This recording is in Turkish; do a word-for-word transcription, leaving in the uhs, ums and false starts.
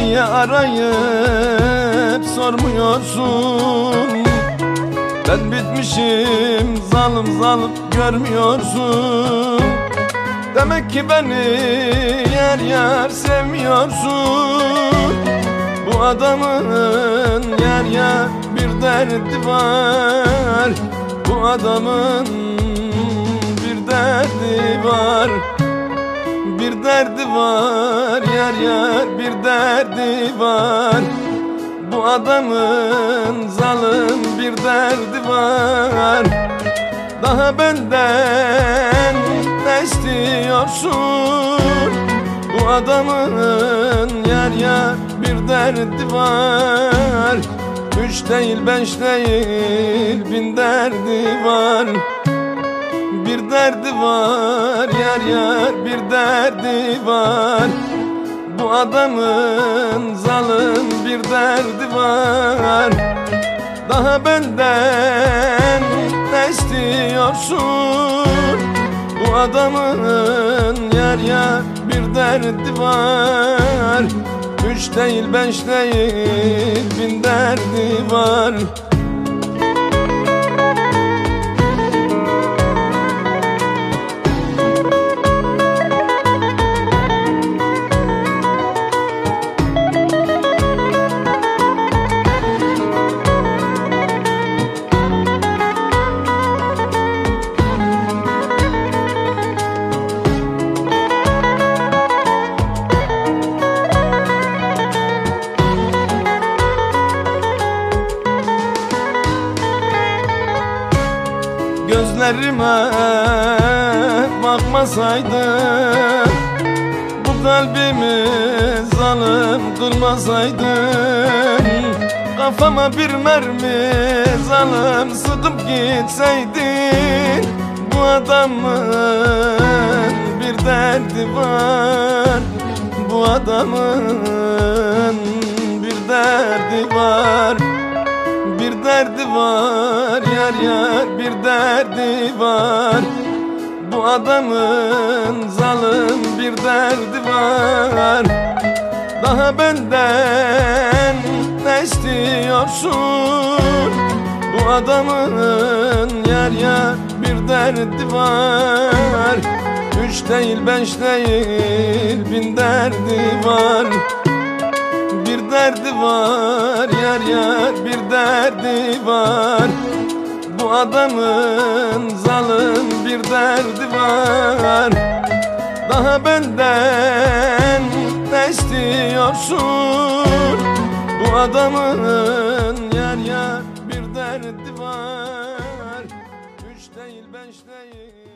Niye arayıp sormuyorsun? Ben bitmişim, zalim zalim görmüyorsun. Demek ki beni yer yer sevmiyorsun. Bu adamın yer yer bir derdi var. Bu adamın bir derdi var. Bir derdi var, yer yer bir derdi var. Bu adamın zalim bir derdi var. Daha benden ne istiyorsun? Bu adamın yer yer bir derdi var. Üç değil, beş değil, bin derdi var. Bir derdi var, yer yer bir derdi var. Bu adamın zalim bir derdi var. Daha benden ne istiyorsun? Bu adamın yer yer bir derdi var. Üç değil, beş değil, bin derdi var. Gözlerime bakmasaydın, bu kalbimi zalim kılmasaydın, kafama bir mermi zalim sıkıp gitseydin. Bu adamın bir derdi var. Bu adamın bir derdi var. Bir derdi var, yer yer bir derdi var. Bu adamın zalim bir derdi var. Daha benden ne istiyorsun? Bu adamın yer yer bir derdi var. Üç değil, beş değil, bin derdi var. Bir derdi var, yer yer bir derdi var. Bu adamın zalim bir derdi var. Daha benden ne istiyorsun? Bu adamın yer yer bir derdi var. Üç değil, beş değil.